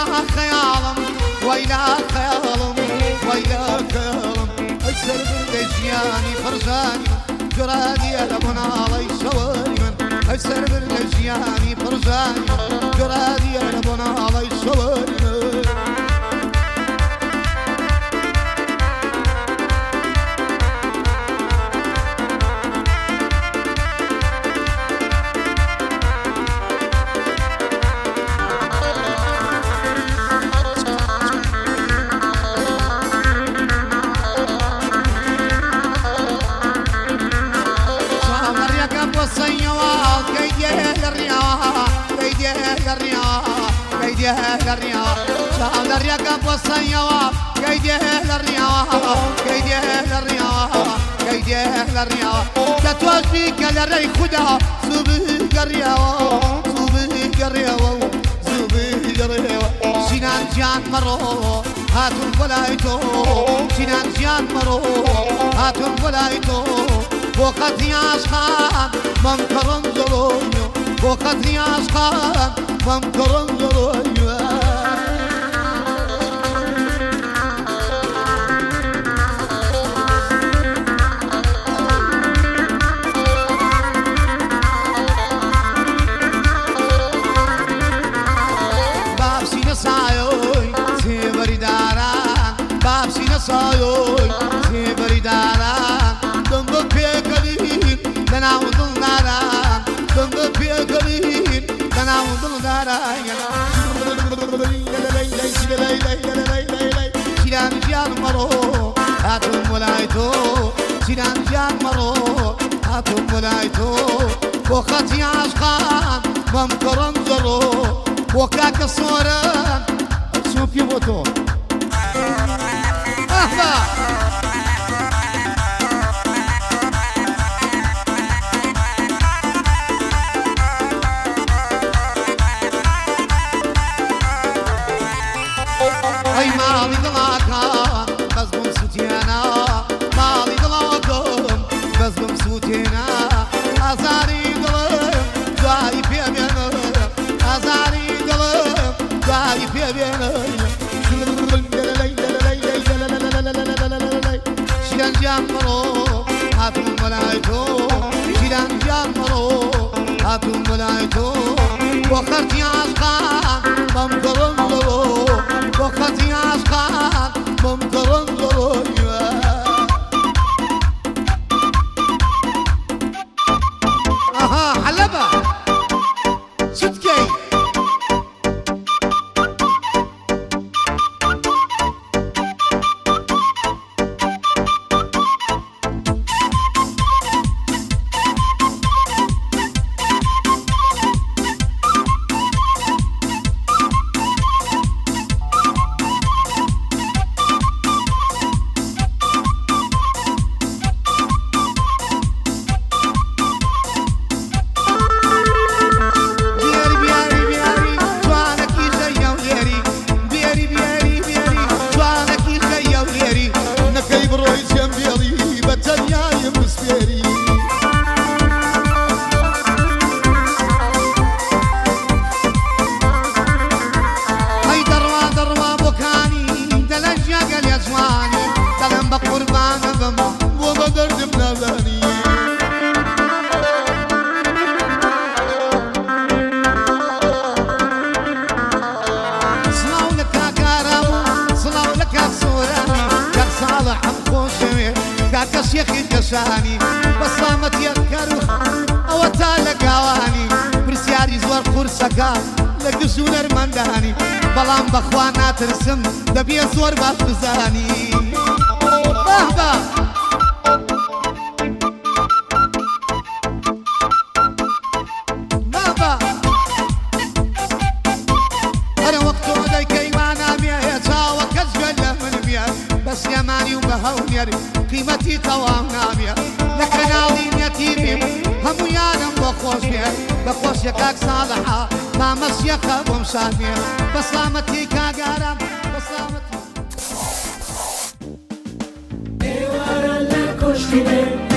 خيالم ويلا خيالم ويلا خيالم السر بالدجياني فرزاني جرادي لمن علي سواني السر بالدجياني فرزاني جرادي لمن علي سواني شام الرياض والصيوة كيديه للرياض كيديه للرياض كيديه للرياض كتوفيك للري خدا زبي الرياض زبي الرياض زبي الرياض سنان جان مرو هاتون ولايتو سنان جان مرو هاتون ولايتو وقت ياسخان ممكرن زلونيو وقت ياسخان ممكرن زلونيو سایوی زیبری دارم دنبال پیکرین دناودن دارم دنبال پیکرین دناودن دارم شیران جان مرو هاتون ولایتو شیران جان مرو هاتون ولایتو وقتی عشقان ممکرن زرو وقاك صورن شوفي بوتو أي مالي ضلاكم بس بمسوتينا مالي ضلاكم بس بمسوتينا أزاري ضلم داري في أبينا أزاري ضلم داري في أبينا شيران جان مرو هاتون ولايتو شيران جان مرو هاتون ولايتو وقتي عشقان ممكرن زلو وقتي عشقان ممكرن زلو اها حلبة صدقي كشيخي كشاني بصامت يذكرو او تالك اواني برسياري زور قرصكا لقشون ارمنداني بلان بخوانا ترسم دبي زور بافزاني بهبا بهبا انا وقت ودي كيوانا ميا تاوى كزجل من ميا بس يماني وبهوني قيمتي توام نامية لكناوي يتيمي هم ويانا بخوش يكاك صالحة ما مسيخة ومشانية بسلامتي كاقارم بسلامتي